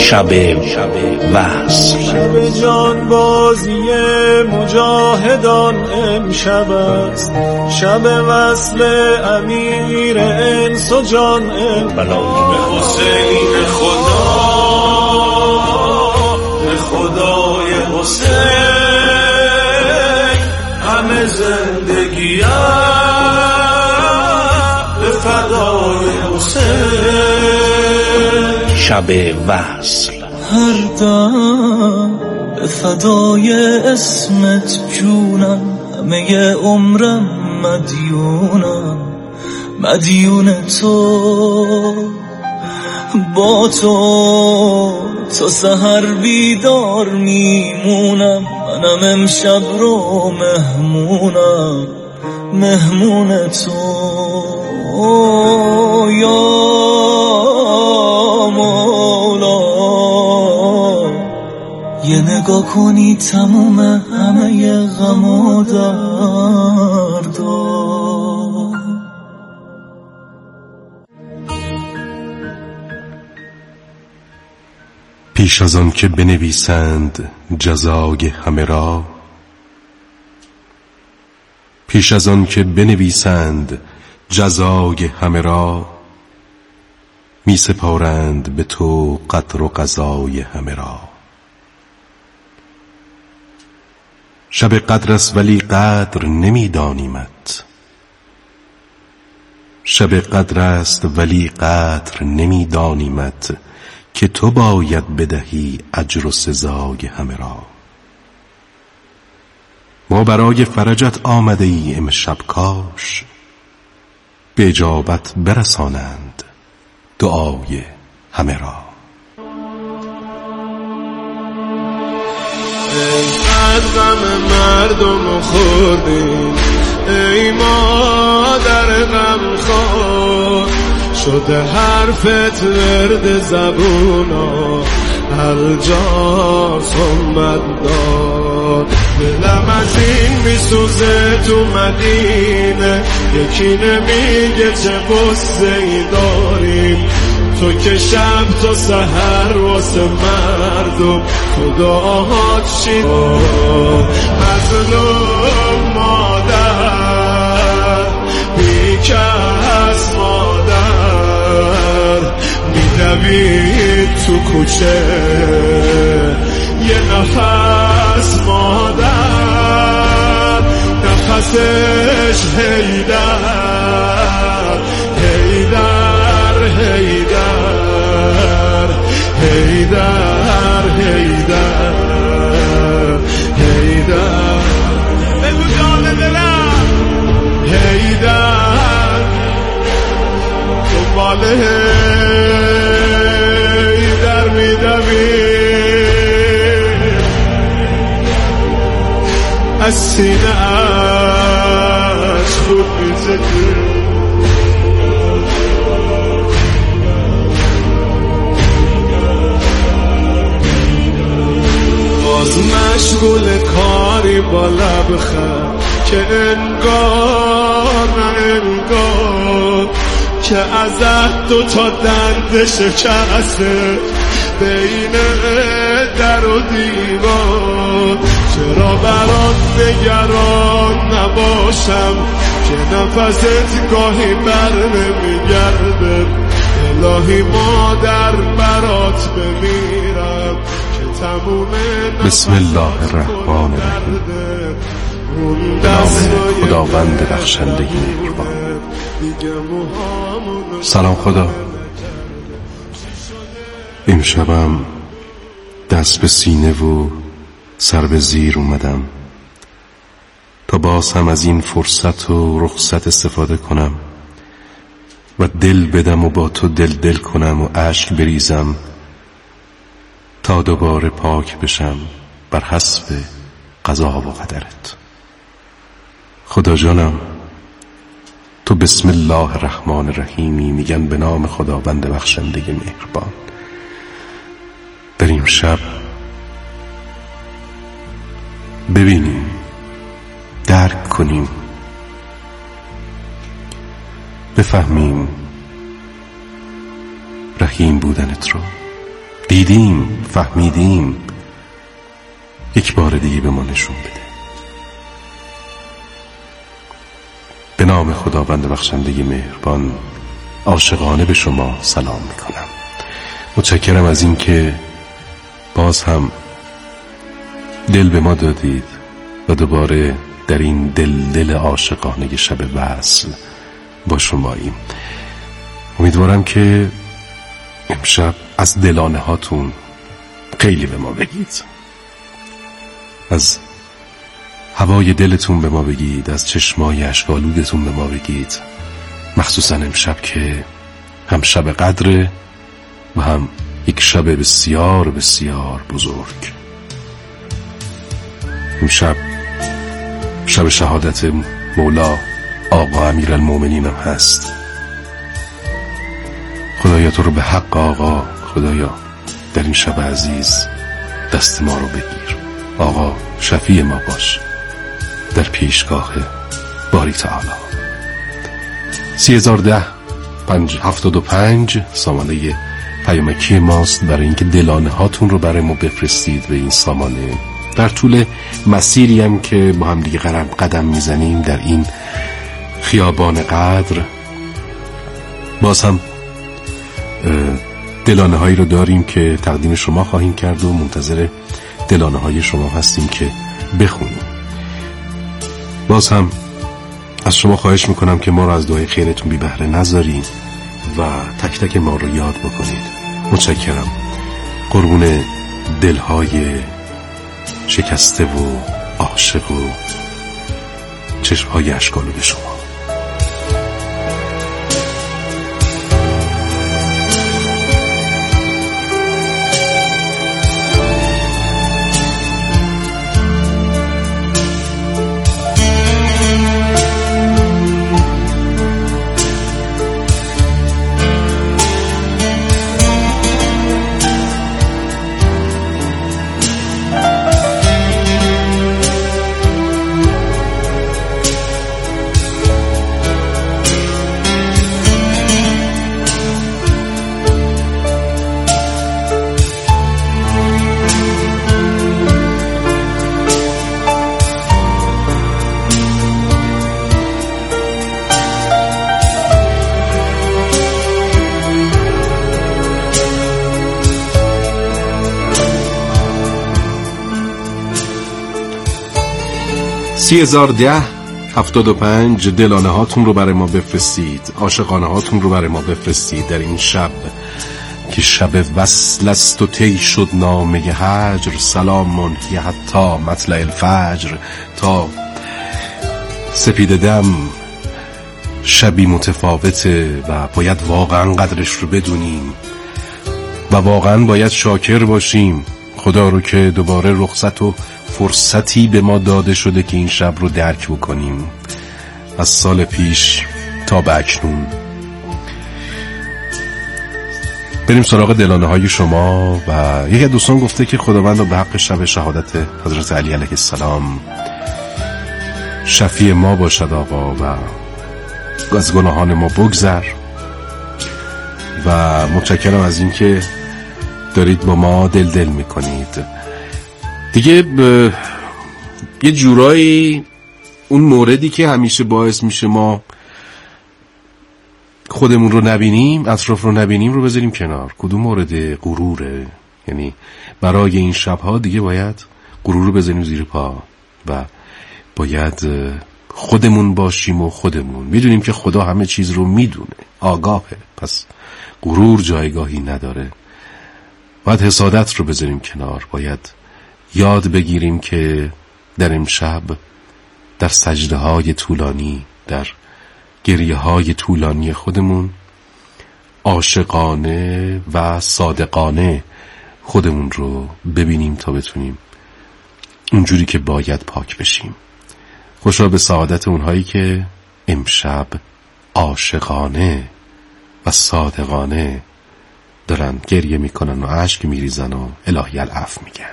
شب وصل. شب جانبازی مجاهدان امشب است، شب وصل امیر انس و جان بلای حسین خدا، به خدای حسین همه زندگی به فدای حسین. شب وصل. هر دم به فدای اسمت جونم، همه عمرم مدیون تو، با تو سحر بیدار میمونم، منم امشب رو مهمون تو. یا مولا یه نگاه کنی تموم همه غم و دردا. پیش از آن که بنویسند جزای همه را، پیش از آن که بنویسند جزای همه را، می سپارند به تو قدر و قضای همه را. شب قدر است ولی قدر نمی دانیمت، شب قدر است ولی قدر نمی دانیمت، که تو باید بدهی اجر و سزای همه را. ما برای فرجت آمده ای امشب، کاش به اجابت برسانند دعای همه را. ای غم مردم خوردیم، ای مادر غم خور، شده حرفت ورد زبونا، هر جا صمت دار. دلم از این میسوزه تو مدینه، یکی نمیگه چه قصه ای داریم، تو که شب تا سحر واسه مردم تو دعاهات شید. مظلوم مادر، بیکس مادر، میدوید تو کوچه یه نفس مادر، نفسش هیدر هیدر هیدر هیدر هیدر هیدر. بگو جان دلم هیدر، دنبال هیدر میدویم، از سینه اش خود میزدیم. باز مشغول کاری با لبخند که انگار نه انگار، که ازت دو تا دنده شکسته بین در و دیوار. چرا برات نگران نباشم که نفست گاهی بر نمیگرده، الهی مادر برات بمیرم که تموم بسم الله الرحمن الرحیم. به نام خداوند بخشنده مهربان. سلام خدا. امشبم دست به سینه و سر به زیر اومدم تا باز هم از این فرصت و رخصت استفاده کنم و دل بدم و با تو دل کنم و اشک بریزم تا دوباره پاک بشم بر حسب قضا و قدرت. خدا جانم، تو بسم الله الرحمن الرحیمی، میگن به نام خداوند بخشنده مهربان. در این شب ببینیم، درک کنیم، بفهمیم رحیم بودنت رو، دیدیم، فهمیدیم، یک بار دیگه به ما نشون بده. به نام خداوند بخشنده مهربان عاشقانه به شما سلام میکنم. متشکرم از این که باز هم دل به ما دادید و دوباره در این دل عاشقانه شب وصل با شماییم. امیدوارم که امشب از دلانه هاتون خیلی به ما بگید، از هوای دلتون به ما بگید، از چشمای اشک‌آلودتون به ما بگید، مخصوصا امشب که هم شب قدره و هم یک شب بسیار بسیار بزرگ. امشب شب شهادت مولا آقا امیرالمومنین هم هست. خدایا تو رو به حق آقا، خدایا در این شب عزیز دست ما رو بگیر. آقا شفیع ما باش در پیشگاه باری تعالی. 3010-575 سامانه پیامکی ماست برای اینکه دلانه هاتون رو برای ما بفرستید به این سامانه. در طول مسیری هم که با هم دیگه قدم میزنیم در این خیابان قدر، باز هم دلانه هایی رو داریم که تقدیم شما خواهیم کرد و منتظر دلانه های شما هستیم که بخونیم. باز هم از شما خواهش میکنم که ما رو از دعای خیرتون بی بهره نذارین و تک تک ما رو یاد بکنید. متشکرم. قربون دلهای شکسته و عاشق و چشمهای اشک‌آلود شما. $30,010-75 دلانه هاتون رو برای ما بفرستید، عاشقانه هاتون رو برای ما بفرستید در این شب که شب وصل است و طی شد نامه هجر. سلامون یا حتی مطلع الفجر، تا سپید دم شبی متفاوته و باید واقعا قدرش رو بدونیم و واقعا باید شاکر باشیم خدا رو که دوباره رخصت و فرصتی به ما داده شده که این شب رو درک بکنیم از سال پیش تا به اکنون. بریم سراغ دلانه های شما. و یکی از دوستان گفته که خداوند به حق شب شهادت حضرت علی علیه السلام شفیع ما باشد آقا و از گناهان ما بگذر. و متشکرم از این که دارید با ما دل میکنید. دیگه یه جورایی اون موردی که همیشه باعث میشه ما خودمون رو نبینیم، اطراف رو نبینیم، رو بذاریم کنار. کدوم مورد؟ غروره. یعنی برای این شبها دیگه باید غرور رو بذاریم زیر پا و باید خودمون باشیم و خودمون میدونیم که خدا همه چیز رو میدونه، آگاهه، پس غرور جایگاهی نداره. باید حسادت رو بذاریم کنار. باید یاد بگیریم که در امشب در سجده های طولانی، در گریه های طولانی خودمون عاشقانه و صادقانه خودمون رو ببینیم تا بتونیم اونجوری که باید پاک بشیم. خوشا به سعادت اونهایی که امشب عاشقانه و صادقانه دارن گریه میکنن و اشک میریزن و الهی العفو میگن.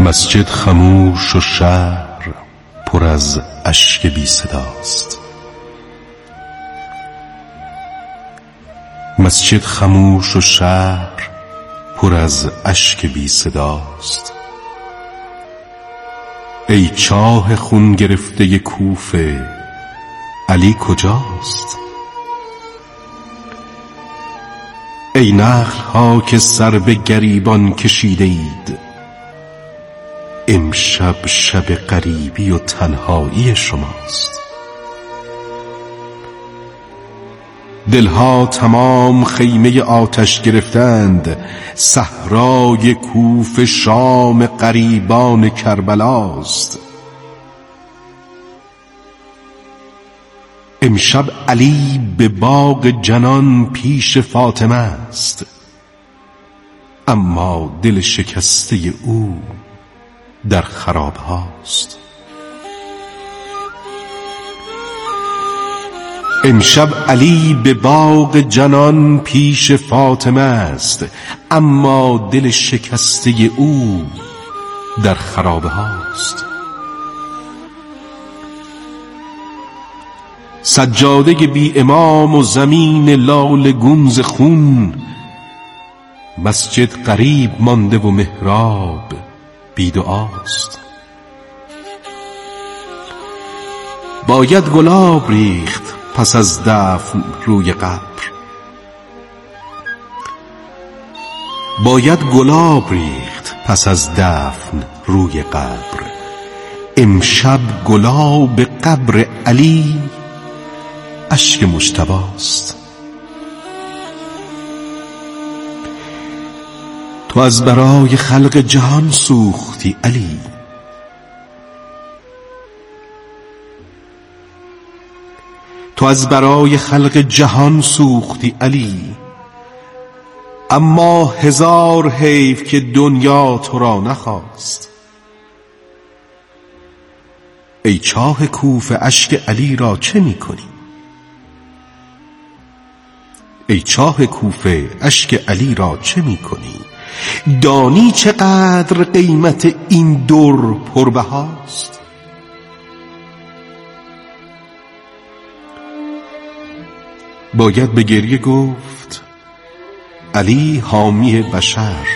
مسجد خموش و شهر پر از اشک بی صداست. مسجد خموش و شهر پر از اشک بی صداست. ای چاه خون گرفته کوفه، علی کجاست؟ ای نخل ها که سر به گریبان کشیده اید، امشب شب غریبی و تنهایی شماست. دلها تمام خیمه آتش گرفتند، صحرای کوفه شام غریبان کربلاست. امشب علی به باغ جنان پیش فاطمه است، اما دل شکسته او در خراب هاست. امشب علی به باغ جنان پیش فاطمه است، اما دل شکسته او در خرابه هاست. سجاده بی امام و زمین لال گونز خون، مسجد غریب مانده و محراب بی دعاست. باید گلاب ریخت پس از دفن روی قبر، باید گلاب ریخت پس از دفن روی قبر. امشب گلاب قبر علی اشک مجتباست. تو از برای خلق جهان سوختی علی، تو از برای خلق جهان سوختی علی، اما هزار حیف که دنیا تو را نخواست. ای چاه کوفه اشک علی را چه می کنی؟ ای چاه کوفه اشک علی را چه می کنی؟ دانی چقدر قیمت این در پربهاست؟ باید به گریه گفت علی حامی بشر،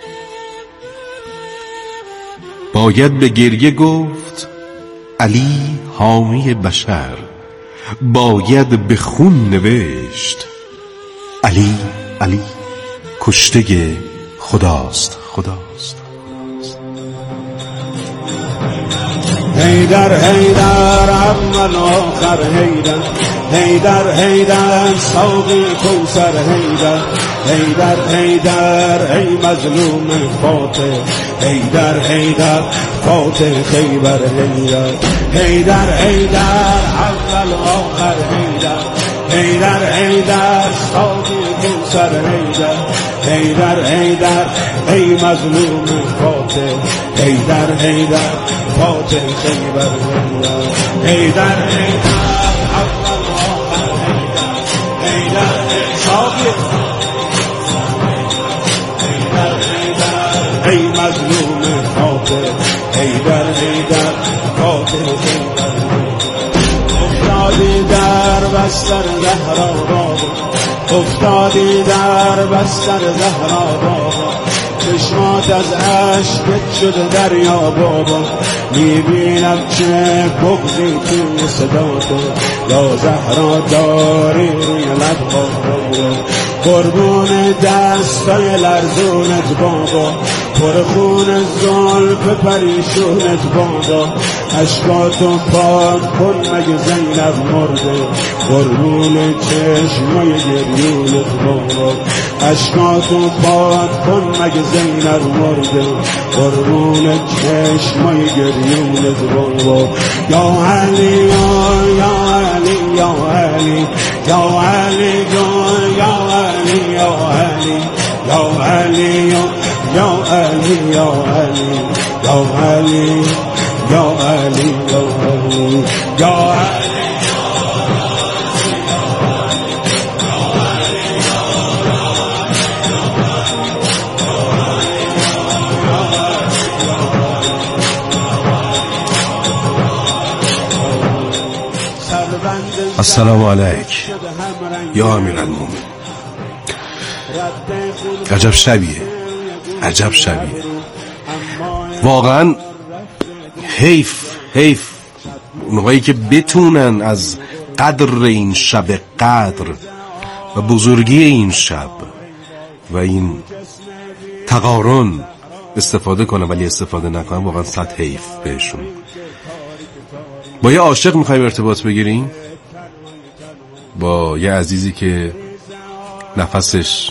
باید به گریه گفت علی حامی بشر، باید به خون نوشت علی علی کشته خداست خداست. حیدر حیدر اول آخر حیدر، حیدر حیدر ساقی کوثر حیدر، حیدر حیدر ای مظلوم فاتح، حیدر حیدر فاتح خیبر حیدر، حیدر حیدر اول آخر حیدر، حیدر حیدر ساقی کوثر حیدر، حیدر حیدر ای مظلوم فاتح، حیدر حیدر فاتح خیبر حیدر، حیدر حیدر اول آخر حیدر، حیدر ساقی حیدر حیدر ای مظلوم فاتح، حیدر حیدر فاتح خیبر افتادی در بستر زهرا بابا، افتادی در بستر زهرا بابا، چشمات از عشقت شده دریا بابا، میبینم چه بغضی توی صدات، یا زهرا داری روی لبها بابا، قربون دستای لرزونت بابا، پر خون زلف پریشونت بابا، اشکاتو پاک کن مگه زینب مرده، قربون چشمای گریونت بابا، اشکاتو پاک کن مگه زینب مرده، قربون چشمای گریونت بابا. یا علی یا علی یا علی یا علی یا علی یا علی یا علی یا علی یا علی یا علی یا علی یا علی السلام علیک یا امیرالمومنین. عجب شبیه، عجب شبیه. واقعا حیف اونهایی که بتونن از قدر این شب قدر و بزرگی این شب و این تقارن استفاده کنن ولی استفاده نکنن، واقعا صد حیف بهشون. با یه عاشق میخوایم ارتباط بگیریم، با یه عزیزی که نفسش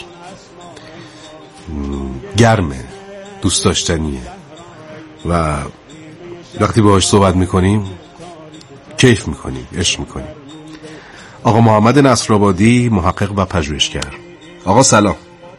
گرمه، دوست داشتنیه و وقتی باهاش صحبت میکنیم کیف میکنیم، عشق میکنیم. آقا محمد نصرآبادی، محقق و پژوهشگر. آقا سلام.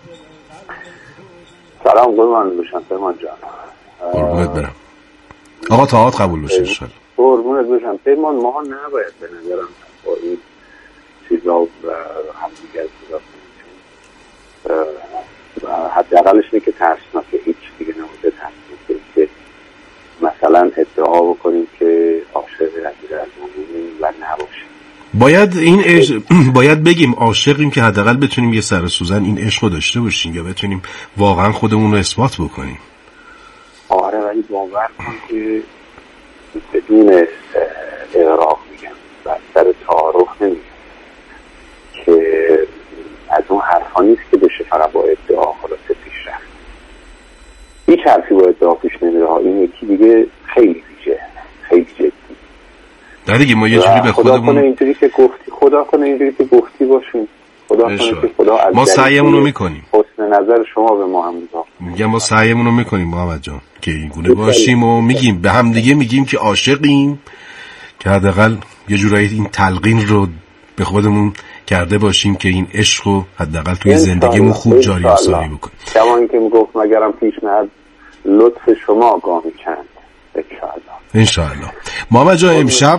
سلام، قربان بشم پیمان جان. قربونت برم. آقا طاعات قبول بشه انشالله. قربونت بشم پیمان. ما نباید به نظرم با این چیزا و همدیگر صدا کنیم، حداقلش اینه که ترسناکه، هیچ دیگه نبوده ترسناکه که مثلا ادعا بکنیم که عاشق امیرالمومنین و نباشیم. باید این باید بگیم عاشقیم که حداقل بتونیم یه سر سوزن این عشقو داشته باشیم یا بتونیم واقعا خودمون رو اثبات بکنیم. آره، ولی باور کن که بدون اغراق میگم و سر تعارف نمیگم که از اون حرفا نیست که بشه فقط با ادعا خلاصه پیش رفت. هیچ حرفی با ادعا پیش نمیره. این یکی دیگه خیلی ویژه، خیلی جدی. در دیگه ما یه جوری به خودمون خدا کنه اینجوری که گفتی باشیم. خدا کنه که خدا از ما سعیمون رو میکنیم. حسن نظر شما به ما هم میگم ما سعیمون رو میکنیم محمد جان که این گونه باشیم و میگیم به هم دیگه، میگیم که عاشقیم که حداقل یه جورایی این تلقین رو به خودمون کرده باشیم که این عشق رو حداقل توی زندگیمون خوب جاری و ساری بکنیم. کما اینکه میگفت مگرم پیش نهد لطف شما گامی کند انشاءالله. محمد جان امشب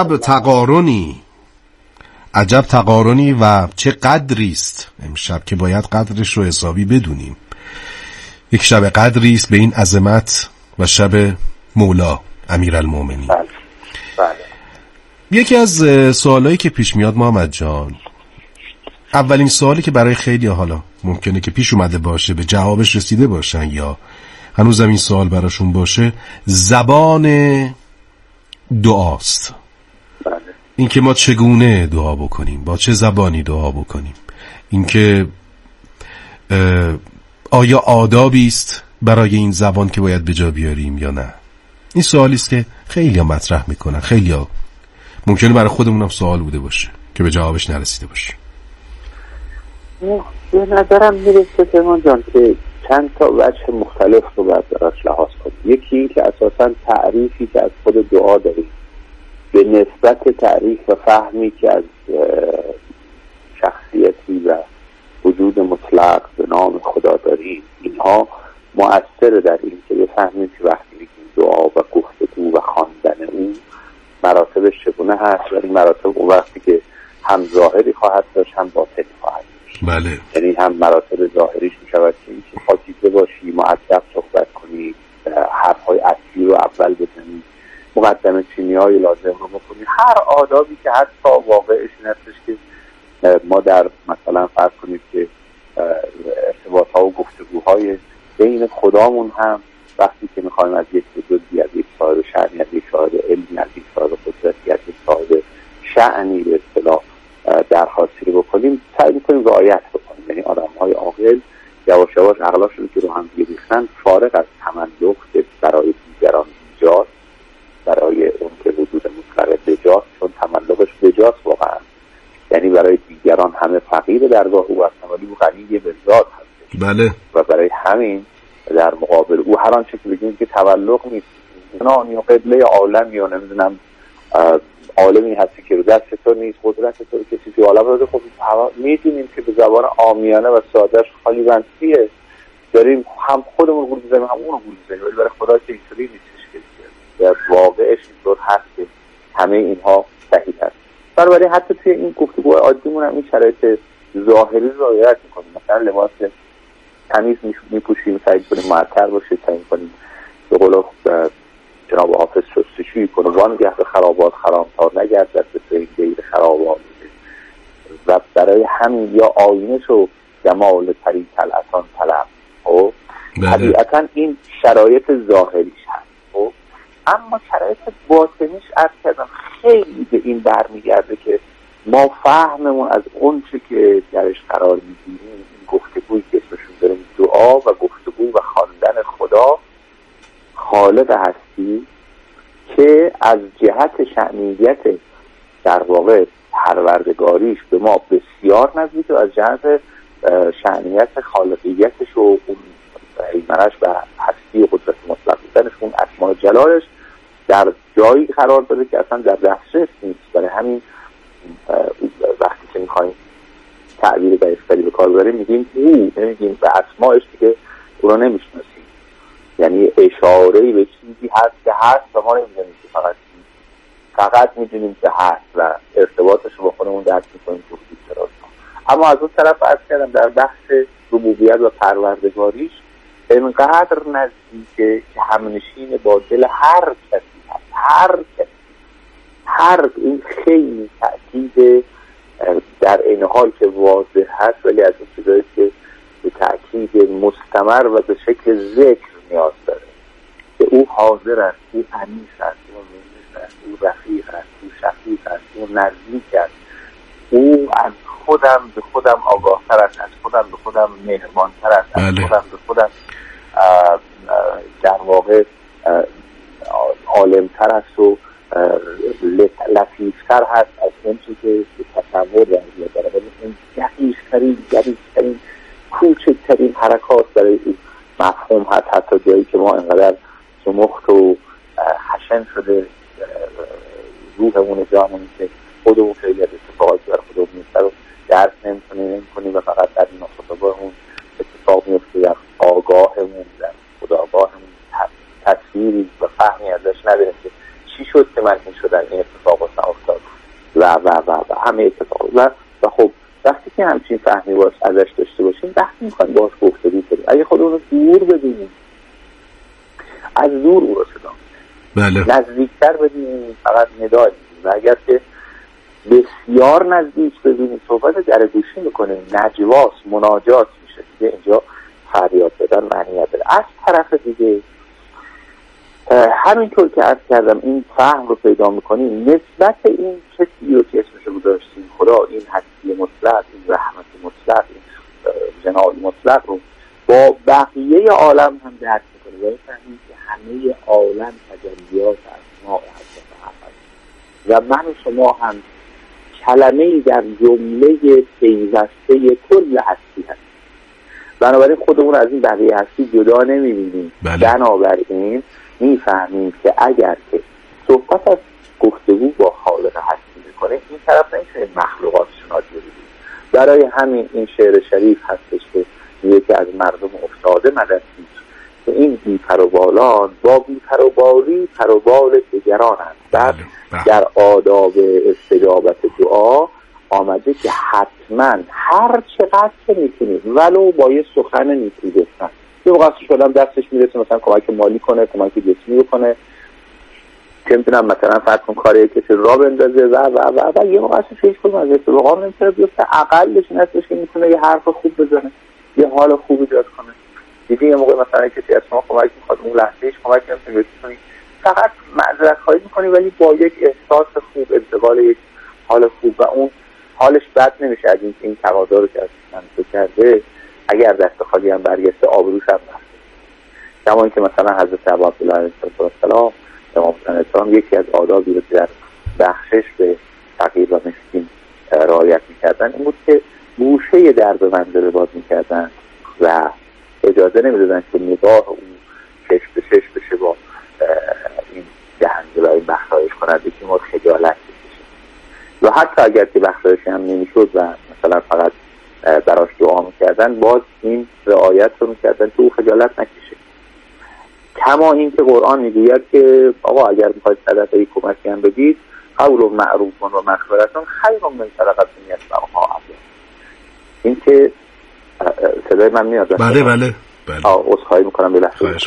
عجب تقارنی و چه قدری است امشب که باید قدرش رو حسابی بدونیم. یک شب قدری است به این عظمت و شب مولا امیرالمومنین. بله. یکی از سوالایی که پیش میاد محمد جان، اولین سوالی که برای خیلی حالا ممکنه که پیش اومده باشه به جوابش رسیده باشن یا هنوزم این سوال براشون باشه، زبان دعاست. بله. این که ما چگونه دعا بکنیم، با چه زبانی دعا بکنیم، این که آیا آدابی است برای این زبان که باید به جا بیاریم یا نه. این سوالی است که خیلی ها مطرح میکنن، خیلی ها ممکنه برای خودمون هم سوال بوده باشه که به جوابش نرسیده باشه. به نظرم میرسه پیمان جان که چند تا وجه مختلف رو باید براش لحاظ کنیم. یکی این که اساساً تعریفی که از خود دعا داریم به نسبت تعریف و فهمی که از شخصیتی و وجود مطلق به نام خدا داریم، اینها مؤثر در این که بفهمیم که وقتی میگیم دعا و گفتگو و خواندن اون مراتبش چگونه هست و این مراتب اون وقتی که هم ظاهری خواهد داشت هم باطنی خواهد داشت. بله. یعنی هم مراتب ظاهریش میشود که این که پاکیزه باشی، مؤدب صحبت کنی، حرفهای اصلی رو اول بزنی، مقدمه چینی‌های لازم رو بکنی، هر آدابی که حتی واقعش این هستش که ما در مثلا فرض کنید که ارتباط‌ها و گفتگوهای بین خدامون هم وقتی که می‌خوایم از یک بزرگی، از یک صاحب شأنی، از یک صاحب علمی، از یک صاحب قدرتی، از یک صاحب شأنی به اصطلاح درخواستی رو بکنیم، سعی می‌کنیم رعایت بکنیم. یعنی آدم‌های عاقل یواش یواش عقلاشون که رو هم ریختن فارغ از تملق که برای دیگران ایجاد، برای اون که وجود مطلق بجاست، چون تملقش بجاست واقعا، یعنی برای دیگران همه فقیر درگاه او هستن ولی او غنی به ذات هست. بله. و برای همین در مقابل او هر آنچه که بگیم که تملق نیست، نه یا قبله عالم یا نمیدونم عالمی هستی که رو دست تو نیست، قدرت تو کسی که عالم رو خب میدونیم که به زبان عامیانه و سادهش خالی بنسیه داریم، هم خودمون گول میزنیم هم اون رو گول میزنیم، ولی برای خدا که اینطوری نیستش که در واقعش اینطور هست که همه اینها صحیح هست. بنابراین حتی توی این گفتگوهای عادیمون هم این شرایط ظاهری رو رعایت می‌کنیم. مثلا لباس تمیز میپوشیم، سعی کنیم معطر باشه، سعی کنیم به قول جناب حافظ شستشویی کنیم، وانگه به خرابات خرامتار نگردد به سوی غیر خرابات و برای همین یا آینش و جمال پری طلعتان طلب. طبیعتا این شرایط ظاهریش هست، اما شرایط باطنیش عرض کردم خیلی به این برمیگرده که ما فهممون از اون چه که درش قرار میگیریم، این گفتگویی که اسمشون داریم دعا و گفتگو و خواندن خدا خالق هستی که از جهت شأنیت در واقع پروردگاریش به ما بسیار نزدیک و از جهت شأنیت خالقیتش و اون ایمنش و هستی و قدرت مطلق بودنش، اون اسماء جلالش در جایی قرار داده که اصلا در دسترس نیست. برای همین وقتی که میخوایم تعبیر بیشتری به کار ببریم میگیم او، نمیگیم به اسماءش که او رو نمیشناسیم، یعنی اشاره‌ای به چیزی هست که هست و ما نمیدونیم که فقط میدونیم که هست و ارتباطش رو با خودمون درک میکنیم که وجود داره. اما از اون طرف عرض کردم در بحث ربوبیت و پروردگاریش انقدر نزدیکه که همنشین با دل هر کسی هست. هر این خیلی تأکید در این حال که واضح هست، ولی از اون چیزایی که به تأکید مستمر و به شکل ذکر نیاز داره که او حاضر است، او انیس است، او منیس است، او رفیق است، او شفیق است، او نزدیک است، او از خودم به خودم آگاهتر است، از خودم به خودم مهربانتر است، از خودم به خودم در واقع عالمتر است و لطیفتر هست از اون چیزی که تصور داره. این دقیق‌ترین کوچکترین حرکات برای این مفهوم هست، حتی جایی که ما انقدر زمخت و خشن شده روحمون جامون که خودمون خیلی از اتفاقاتی برای خودمون میفته رو درک نمی‌کنیم و فقط در این خطابهمون اتفاق میفته، در آگاهمون در خودآگاهمون تصویری و فهمی ازش نداریم که چی شد که من این شدن این اتفاق افتاد و همه اتفاق و خب وقتی که همچین فهمی باش ازش داشته باشیم، وقتی میخوایم باش گفتگو کنیم، اگه خودمون رو دور ببینیم از دور او رو صدا می‌کنیم، نزدیکتر ببینیم فقط ندا می‌کنیم، و اگر که بسیار نزدیک ببینیم صحبت در گوشی میکنیم، نجواست، مناجات میشه دیگه، اینجا فریاد بدن معنی داره. از طرف دیگه همینطور که عرض کردم این فهم رو پیدا میکنیم نسبت این کسی رو که اسمشو گذاشتیم خدا، این هستی مطلق، این رحمت مطلق، این جلال مطلق رو با بقیه عالم هم درک میکنیم و میفهمیم که همه عالم تجلیات اسماء حضرت احد و من و شما هم کلمه‌ای در جمله پیوسته کل هستی هست. بنابراین خودمون از این بقیه هستی جدا نمیبینیم. بنابراین میفهمیم که اگر که صحبت از گفتگو با خالق هستی میکنه، این طرف نمیشه مخلوقاتشون ها جوری. برای همین این شعر شریف هستش که یکی از مردم افتاده مدرسیش که این بی‌پروبالان با بی‌پروبالی پروبال دیگرانند. در آداب استجابت دعا آمده که حتما هر چقدر که میتونید ولو با یه سخن نیکی گفتن، یه موقع شدم دستش میرسه مثلا کمک مالی کنه، کمک جسمی کنه، که میتونم مثلا فرض کن کاری کسی را بندازه و یه موقع فکر کنم از استقام نمیتونه بیفته، اقلش این هستش که میتونه یه حرف خوب بزنه، یه حال خوب ایجاد کنه. دیدی یه موقع مثلا کسی از شما کمک میخواد، اون لحظهش کمک نمیتونه بکنی، فقط معذرت خواهی میکنی ولی با یک احساس خوب، انتقال یک حال خوب و اون حالش بد نمیشه از این تقاضا رو که از من کرده. اگر دست خالی هم برگشته آبروش هم نفته. کما اینکه مثلا حضرت عبدالله علیه السلام امام حسین یکی از آدابی رو در بخشش به فقیر و مسکین رعایت میکردن این بود که گوشه در به منزل باز میکردن و اجازه نمیدادن که نگاه اون چشم به چشم بشه با این دهنده و این بخشایش کننده که ما خجالت بکشیم، و حتی اگر که بخشایش هم نمیشد و مثلا فقط براش دعا میکردن، باز این رعایت رو میکردن که او خجالت نکشه. کما این که قرآن میگوید که آقا اگر میخواید صدقه کمکی هم بدید، قول معروف و مغفرتون خیر من صدقه یتبعها عدل. این که صدای من میاد؟ بله عذرخواهی میکنم به لحظه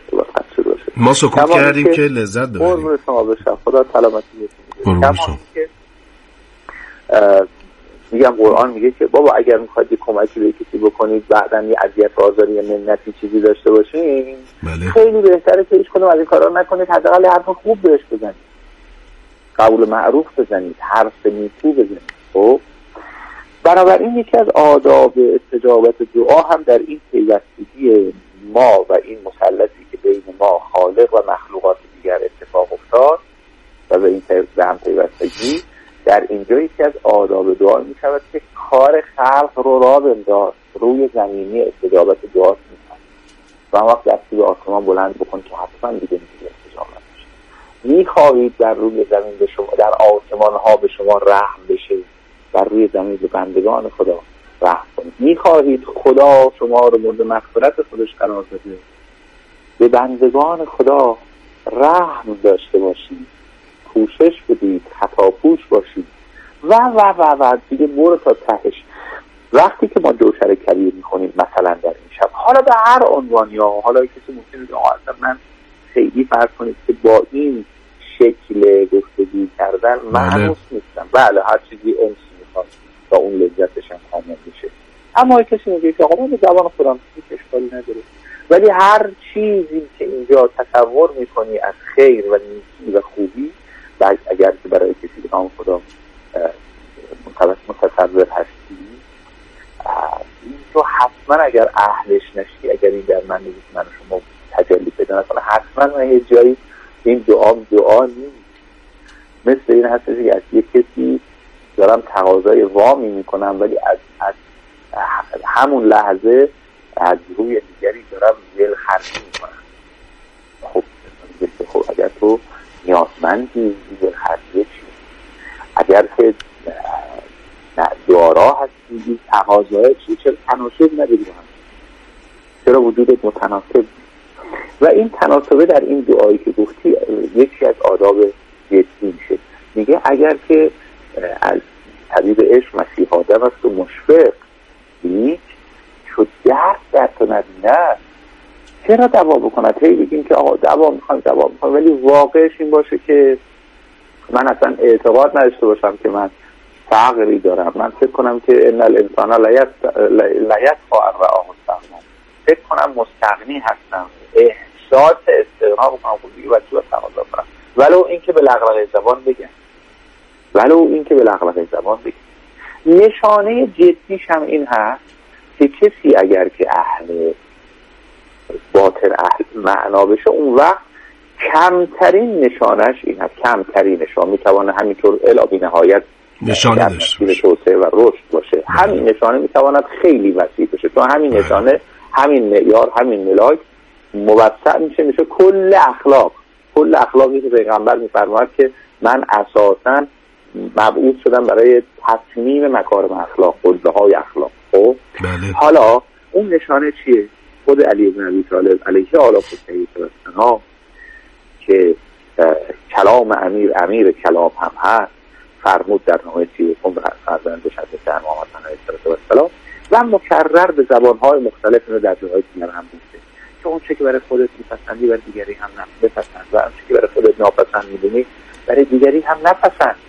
ما سکوت کردیم که لذت ببریم. قربون شما بشم، خدا سلامتی بده. کما این که میگم قرآن میگه که بابا اگر میخواید کمکی به کسی بکنید بعداً یه اذیت و آزاری یا منتی چیزی داشته باشین، خیلی بهتره که هیچ کدوم از این کارا نکنید، حداقل حرف خوب بهش بزنید، قول معروف بزنید، حرف نیکو بزنید. خب بنابراین یکی از آداب استجابت دعا هم در این پیوستگی ما و این مثلثی که بین ما خالق و مخلوقات دیگر اتفاق افتاد و به این هم پیوستگی، در اینجا یکی از آداب دعا می شود که کار خلق رو راه بنداز، روی زمینی استجابت دعا میکنه و وقت دستی به آسمان بلند بکن که حتما دیگه میگه استجابت بشه. میخواهید در روی زمین به شما، در آسمان ها به شما رحم بشه، در روی زمین به بندگان خدا رحم کنید. میخواهید خدا شما رو مورد مغفرت خودش قرار بده، به بندگان خدا رحم داشته باشید، کوشش بدید، خطاپوش باشید و دیگه برو تا تهش. وقتی که ما جوشر کبیر میخونیم مثلا در این شب، حالا به هر عنوان، یا حالا کسی ممکنه بگه اصلا من خیلی فرض کنید که با این شکل گفتگو کردن معنوس نیستم، بله هر چیزی انس میخواد تا اون لذتش هم کامل میشه، اما کسی میگه که آقا من به زبان خودم هیچ اشکالی نداره، ولی هر چیزی که اینجا تصور میکنی از خیر و نیکی و خوبی، اگر که برای کسی به نام خدا متصور هستی، این تو حتما اگر اهلش نشی، اگر این در من شما تجلی پیدا نکنه، حتما یه جایی این دعا نیست. مثل این هست که از یک کسی دارم تقاضای وامی میکنم ولی از همون لحظه از روی دیگری دارم ول خرجی میکنم. خب اگر تو نیازمندی ول خرجی چی؟ اگر که دعا هستی تقاضای چی؟ چرا تناسب نداری هم؟ چرا وجودت متناسب؟ و این تناسبه در این دعایی که گفتی یکی از آداب جدی میشه. میگه اگر که از طبیب عشق مسیح آدم است و مشفق نیک شد درد تو نبینه، چرا دوا بکند؟ هی بگیم که آقا دوا میخوایم ولی واقعش این باشه که من اصلا اعتقاد نداشته باشم که من فقری دارم، من فکر کنم که ان الانسان لیت خواهر و آمستغنا، فکر کنم مستغنی هستم، احساس استغنا بکنم، خود دیگه بچه باید تقاضا کنم، ولو این که به لغلغه زبان بگم. نشانه جدیش هم این هست که کسی اگر که اهل باطن اهل معنا بشه، اون وقت کمترین نشانش این هست، کمترین نشان میتوانه همینطور الی نهایت نشانه داشته توسعه و رشد باشه. همین نشانه میتواند خیلی وسیع بشه، تو همین نشانه، همین معیار، همین ملاک موسع میشه کل اخلاقی که پیغمبر میفرماید که من اساساً مبعوث شدم برای تصمیم مکارم اخلاق، قلبه‌های اخلاق. خب حالا اون نشانه چیه؟ خود علی بن ابی طالب علیه آلا فتحه که کلام امیر کلام هم هست، فرمود در نامه 31 فرزندش حضرت امام حسن علیه السلام و مکرر به زبان‌های مختلف رو در جاهای دیگر هم گفته که اون چه که برای خودت میپسندی برای دیگری هم بپسند و اون چه که برای خودت ناپسند میدونی برای دیگری هم نپسند.